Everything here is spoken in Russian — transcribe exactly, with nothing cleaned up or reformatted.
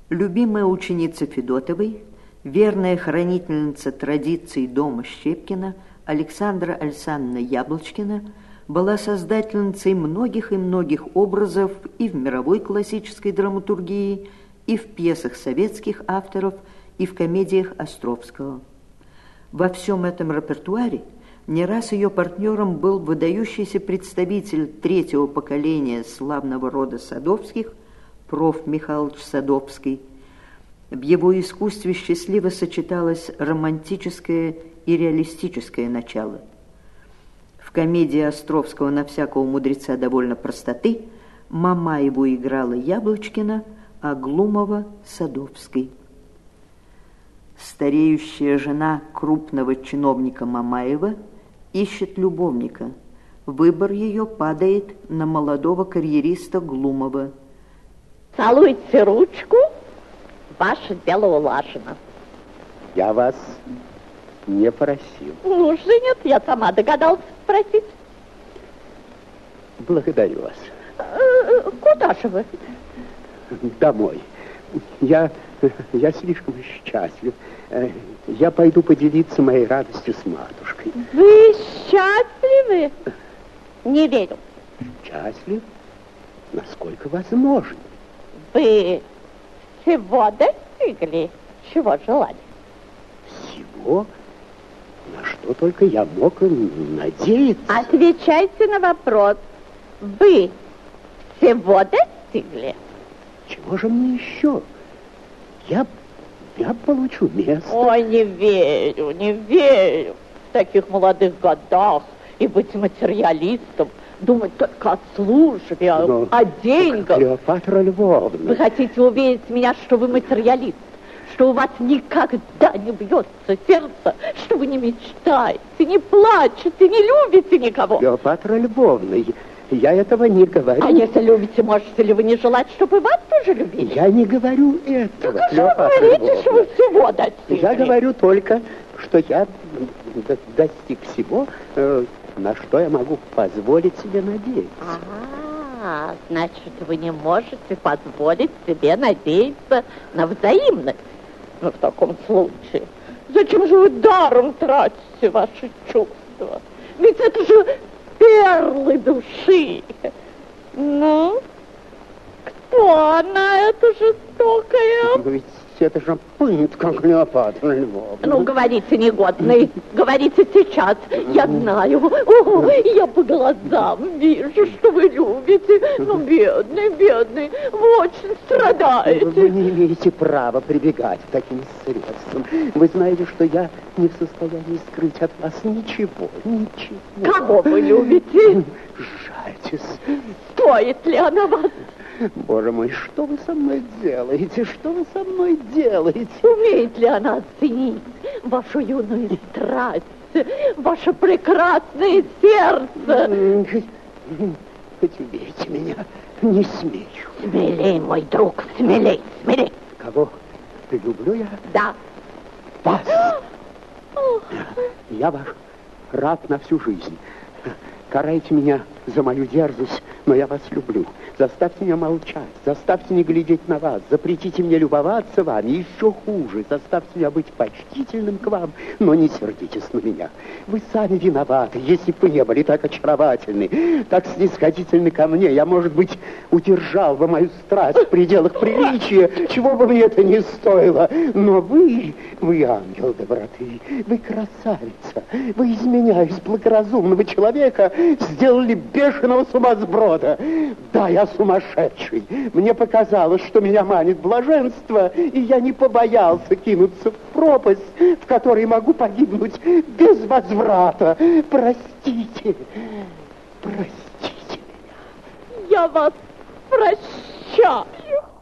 Любимая ученица Федотовой, верная хранительница традиций дома Щепкина, Александра Александровна Яблочкина была создательницей многих и многих образов и в мировой классической драматургии, и в пьесах советских авторов, и в комедиях Островского. Во всем этом репертуаре не раз ее партнером был выдающийся представитель третьего поколения славного рода Садовских, проф. Михаил Садовский. В его искусстве счастливо сочеталось романтическое и реалистическое начало. В комедии Островского «На всякого мудреца довольно простоты» Мамаеву играла Яблочкина, а Глумова – Садовский. Стареющая жена крупного чиновника Мамаева ищет любовника. Выбор ее падает на молодого карьериста Глумова. Целуйте ручку, ваше дело улажено. Я вас не просил. Нужды нет, я сама догадалась спросить. Благодарю вас. Э, куда же вы? Домой. Я, я слишком счастлив. Я пойду поделиться моей радостью с матушкой. Вы счастливы? Не верю. Счастлив? Насколько возможно. Вы всего достигли, чего желали? Всего? На что только я мог надеяться. Отвечайте на вопрос. Вы всего достигли? Чего же мне еще? Я, я получу место. Ой, не верю, не верю. В таких молодых годах и быть материалистом, думать только о службе, Но, о деньгах. Клеопатра Львовна. Вы хотите уверить меня, что вы материалист, что у вас никогда не бьется сердце, что вы не мечтаете, не плачете, не любите никого? Клеопатра Львовна, я этого не говорю. А если любите, можете ли вы не желать, чтобы вас тоже любили? Я не говорю этого, Так Клеопатра вы говорите, Львовна. что вы всего достигли. Я говорю только, что я достиг всего, на что я могу позволить себе надеяться. Ага, значит, вы не можете позволить себе надеяться на взаимность. Но в таком случае, зачем же вы даром тратите ваши чувства? Ведь это же перлы души. Ну, кто она, эта жестокая? Но ведь это же пытка, Клеопатра Львовна. Ну, говорите, негодный, говорите сейчас. Я знаю, о, я по глазам вижу, что вы любите. Ну, бедный, бедный, вы очень страдаете. Вы не имеете права прибегать к таким средствам. Вы знаете, что я не в состоянии скрыть от вас ничего, ничего. Кого вы любите? Жальтесь. Стоит ли она вас? Боже мой, что вы со мной делаете? Что вы со мной делаете? Умеет ли она оценить вашу юную страсть, ваше прекрасное сердце? Хоть убейте меня, не смею. Смелей, мой друг, смелей, смелей. Кого люблю я? Да. Вас. Я ваш раб на всю жизнь. Карайте меня за мою дерзость, но я вас люблю. Заставьте меня молчать, заставьте не глядеть на вас, запретите мне любоваться вами, еще хуже, заставьте меня быть почтительным к вам, но не сердитесь на меня. Вы сами виноваты, если бы вы не были так очаровательны, так снисходительны ко мне. Я, может быть, удержал бы мою страсть в пределах приличия, чего бы мне это ни стоило. Но вы, вы ангел доброты, вы красавица, вы из меня, из благоразумного человека, сделали бешеного сумасброда. Да, я сумасшедший. Мне показалось, что меня манит блаженство, и я не побоялся кинуться в пропасть, в которой могу погибнуть без возврата. Простите, простите меня. Я вас прощаю.